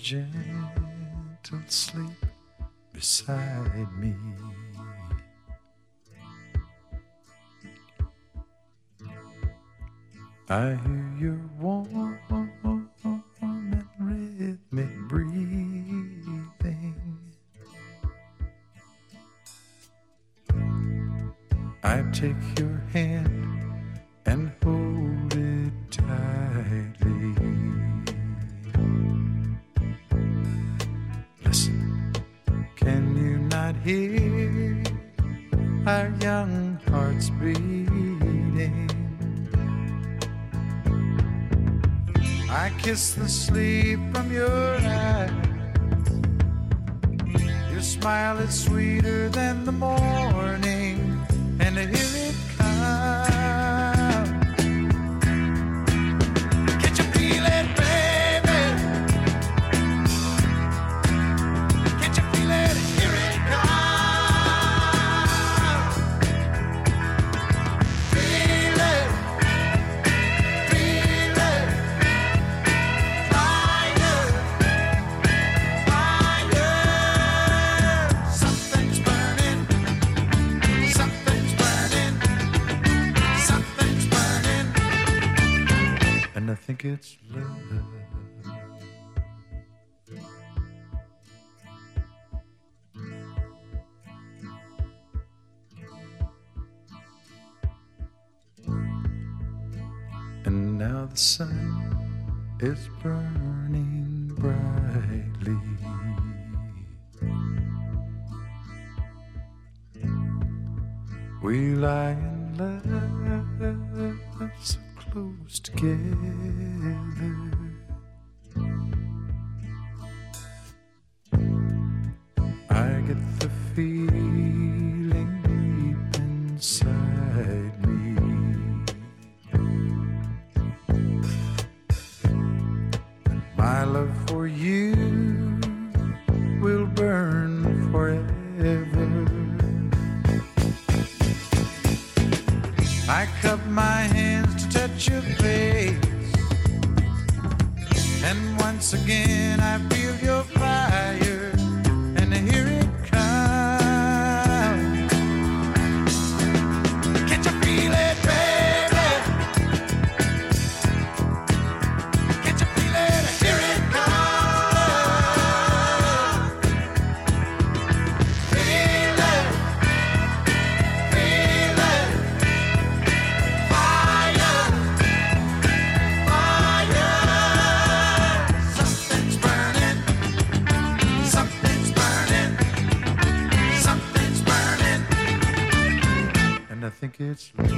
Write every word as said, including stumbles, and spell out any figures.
gentle sleep beside me. I hear your warm and rhythmic breathing. I take your hand and hold it tightly. Listen, can you not hear our young hearts beating? I kiss the sleep from your eyes. Your smile is sweeter than the morning, and here it comes. Can't you feel it, baby? Can't you feel it? Here it comes. Feel it, feel it. Fire, fire. Something's burning. Something's burning. Something's burning. And I think it's love. And now the sun is burning brightly. We lie in love so close together. I get the feeling deep inside me. My love for you will burn forever. I cup my hands to touch your face, and once again I feel your fire, and here it comes. Can't you feel it, baby? Can't you feel it? Here it comes. Feel it, feel it. Fire, fire. Something's burning. Something's burning. Something's burning. And I think it's love.